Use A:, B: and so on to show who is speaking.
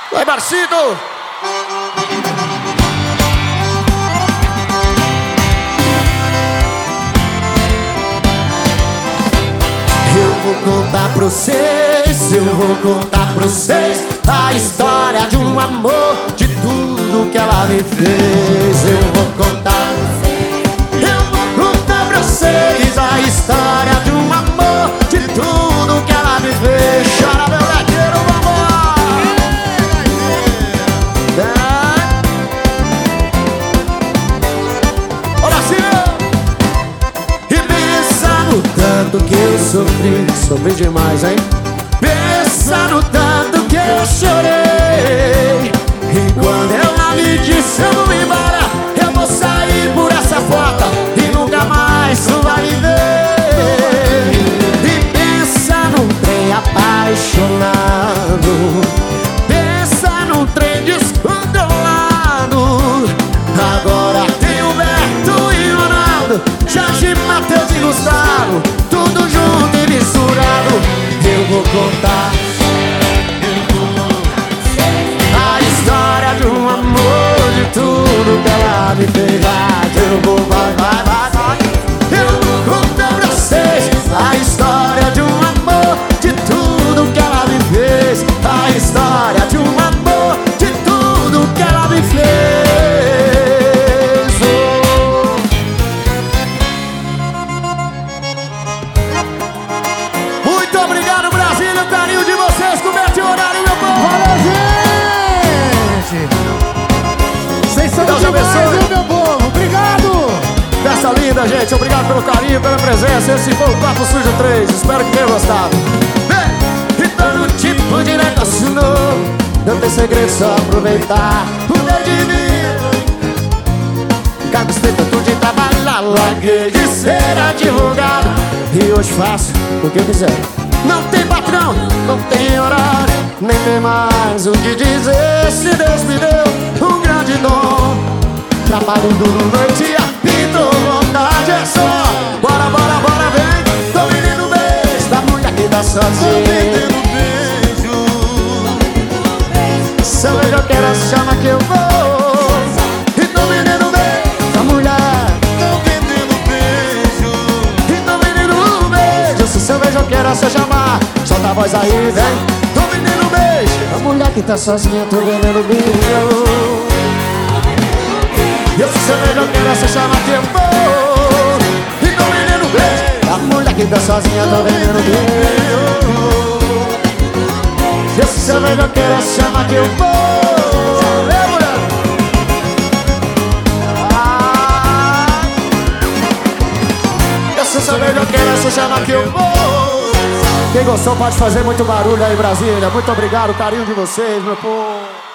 A: Vai, Marcito! Eu vou contar pra vocês, eu vou contar pra vocês a história de um amor, de tudo que ela me fez. Eu vou contar pra vocês a história de um amor, de tudo que ela me fez. Chora, meu gaiteiro, vamos lá! Olha assim! E pensa no tanto que eu sofri demais, hein? Pensa no tanto que eu chorei. E quando ela me disse eu vou embora, eu vou sair por essa porta e nunca mais tu vai me ver. E pensa num trem apaixonado, pensa num trem descontrolado. Agora tem o Beto e o Ronaldo, Jorge, Matheus e Gustavo, tudo junto e misturado. Eu vou contar a história de um amor, de tudo que ela me fez. Eu vou, vai. Eu vou contar pra vocês a história de um amor, de tudo que ela me fez. A história de um amor, de tudo que ela me fez. Muito obrigado, Brasília, o carinho de vocês com o Meteorário, meu povo.
B: Valeu, gente! Vocês são
A: Deus
B: demais,
A: abençoe.
B: viu, meu povo? Obrigado!
A: Festa linda, gente. Obrigado pelo carinho, pela presença. Esse foi o Papo Sujo 3. Espero que tenham gostado. Vem! E todo tipo de negócio novo, não tem segredo, só aproveitar o meu dinheiro. Gastei tanto de trabalhar, larguei de ser advogado e hoje faço o que eu quiser. Não tem patrão, não tem horário, nem tem mais o que dizer. Se Deus me deu um grande dom, trabalho duro noite e apito, vontade é só. Bora, vem. Tô vendendo beijo da mulher que tá sozinha. Tô vendendo beijo. Se eu vejo que ela chama que eu vou. E tô vendendo beijo da mulher. Tô vendendo beijo. E tô vendendo beijo. Se eu vejo que ela se chamar, solta a voz aí, vem. Tô vendendo beijo da mulher que tá sozinha. Tô vendendo beijo. E se eu vejo que ela se chama que eu vou. E tô vendendo beijo a mulher que tá sozinha, tô vendendo beijo. E se eu vejo que ela se chama que eu vou. Ei, mulher! E se eu vejo que ela se chama que eu vou. Quem gostou pode fazer muito barulho aí, Brasília. Muito obrigado, carinho de vocês, meu povo.